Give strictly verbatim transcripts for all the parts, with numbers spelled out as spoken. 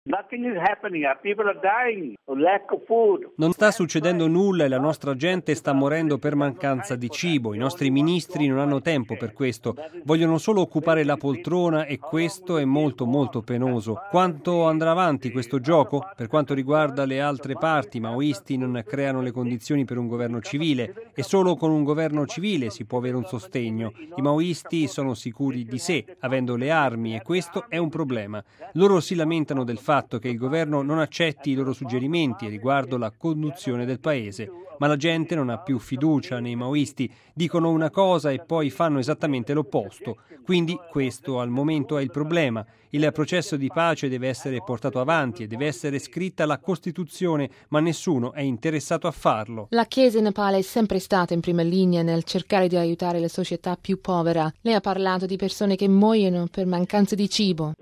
Non sta succedendo nulla e la nostra gente sta morendo per mancanza di cibo. I nostri ministri non hanno tempo per questo. Vogliono solo occupare la poltrona e questo è molto molto penoso. Quanto andrà avanti questo gioco? Per quanto riguarda le altre parti, i maoisti non creano le condizioni per un governo civile e solo con un governo civile si può avere un sostegno. I maoisti sono sicuri di sé, avendo le armi, e questo è un problema. Loro si lamentano del fatto che il governo non accetti i loro suggerimenti riguardo la conduzione del paese, ma la gente non ha più fiducia nei maoisti, dicono una cosa e poi fanno esattamente l'opposto. Quindi questo al momento è il problema. Il processo di pace deve essere portato avanti e deve essere scritta la Costituzione, ma nessuno è interessato a farlo. La Chiesa in Nepal è sempre stata in prima linea nel cercare di aiutare la società più povera. Lei ha parlato di persone che muoiono per mancanza di cibo.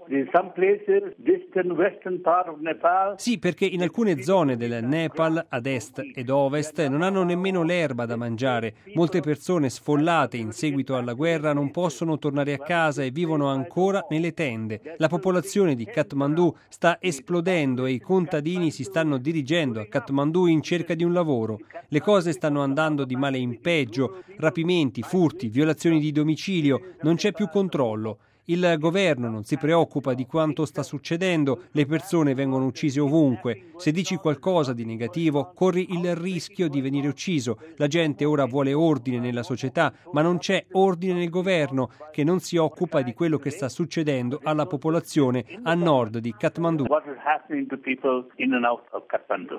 Sì, perché in alcune zone del Nepal, ad est ed ovest, non hanno nemmeno l'erba da mangiare. Molte persone sfollate in seguito alla guerra non possono tornare a casa e vivono ancora nelle tende. La popolazione di Kathmandu sta esplodendo e i contadini si stanno dirigendo a Kathmandu in cerca di un lavoro. Le cose stanno andando di male in peggio, rapimenti, furti, violazioni di domicilio, non c'è più controllo. Il governo non si preoccupa di quanto sta succedendo, le persone vengono uccise ovunque. Se dici qualcosa di negativo, corri il rischio di venire ucciso. La gente ora vuole ordine nella società, ma non c'è ordine nel governo, che non si occupa di quello che sta succedendo alla popolazione a nord di Kathmandu.